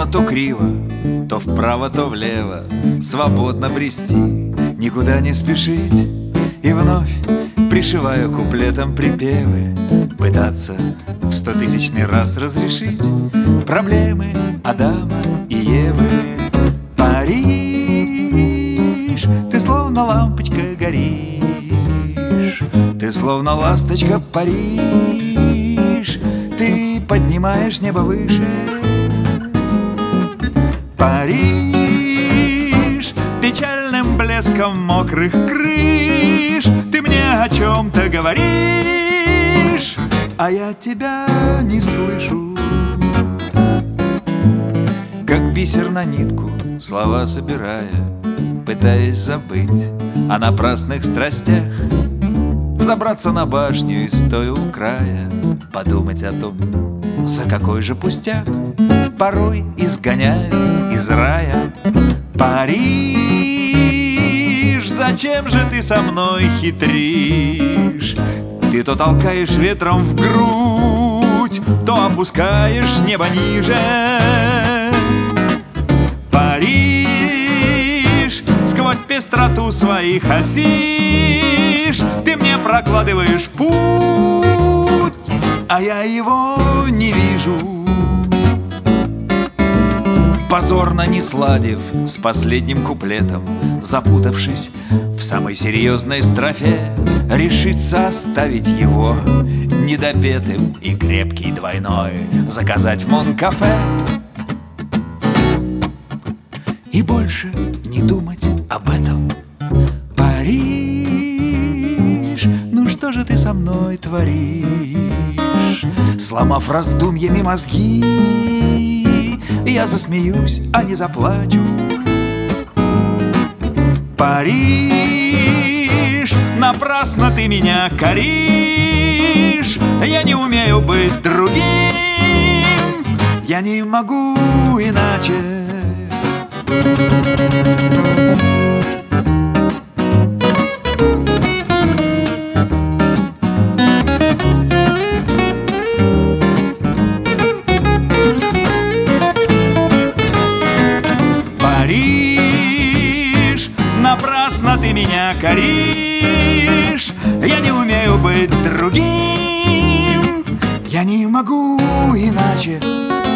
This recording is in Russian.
то криво, то вправо, то влево, свободно брести, никуда не спешить. И вновь пришиваю куплетом припевы, пытаться в 100-тысячный раз разрешить проблемы Адама и Евы. Париж, ты словно лампочка горишь, ты словно ласточка Париж, ты поднимаешь небо выше. Париж, печальным блеском мокрых крыш ты мне о чем-то говоришь, а я тебя не слышу. Как бисер на нитку, слова собирая, пытаясь забыть о напрасных страстях, взобраться на башню и стоя у края, подумать о том, за какой же пустяк порой изгоняют из рая. Париж, зачем же ты со мной хитришь? Ты то толкаешь ветром в грудь, то опускаешь небо ниже. Париж, сквозь пестроту своих афиш ты мне прокладываешь путь, а я его не вижу. Позорно не сладив с последним куплетом, запутавшись в самой серьезной строфе, решиться оставить его недопетым и крепкий двойной заказать в Мон-кафе и больше не думать об этом. Париж, ну что же ты со мной творишь? Сломав раздумьями мозги, я засмеюсь, а не заплачу. Париж, напрасно ты меня коришь, я не умею быть другим, я не могу иначе. Париж, напрасно ты меня коришь, я не умею быть другим, я не могу иначе.